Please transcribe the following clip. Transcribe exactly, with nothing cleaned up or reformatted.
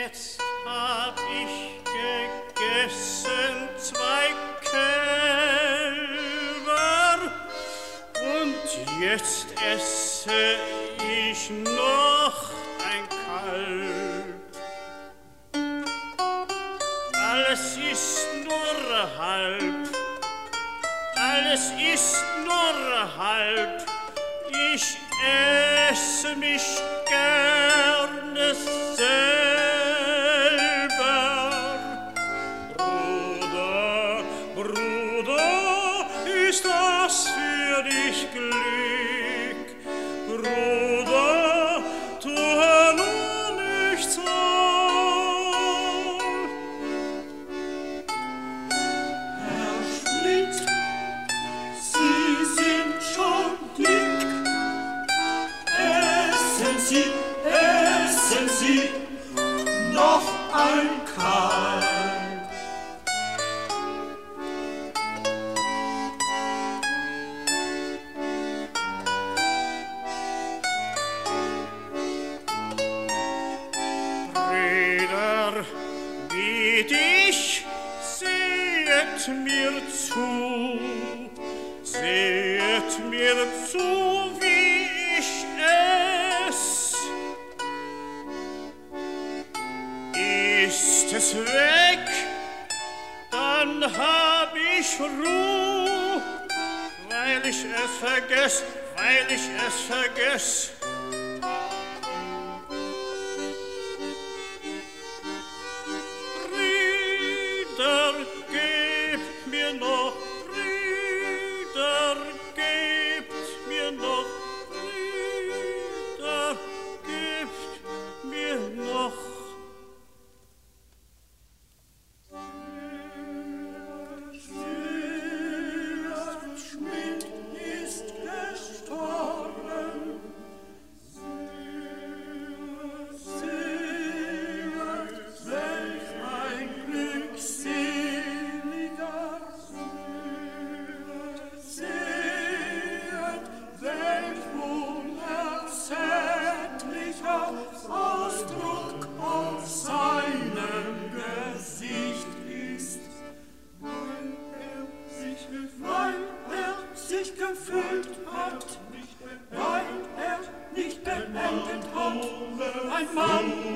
Jetzt hab ich gegessen zwei Kälber und jetzt esse ich noch ein Kalb. Alles ist nur halb, alles ist nur halb. Ich esse mich gerne selber. Bruder, Bruder, ist das für dich Glück? Bruder, tue nur nichts an. Herr Schmidt, Sie sind schon dick. Essen Sie, essen Sie noch ein Kalb. Brüder, bitt ich, sehet mir zu, sehet mir zu, wie ich ess. Ist es weg, dann hab ich Ruhe, weil ich es vergess, weil ich es vergess. Brüder, gebt mir noch, Brüder, gebt mir noch, Brüder, gebt mir noch. Schmidt ist gestorben. Sehet, welch ein glückseliger. Sehet, welch unersättlicher Ausdruck auf seinem Gesicht ist. Weil er sich, weil er sich gefüllt hat, weil er nicht beendet hat, ein Mann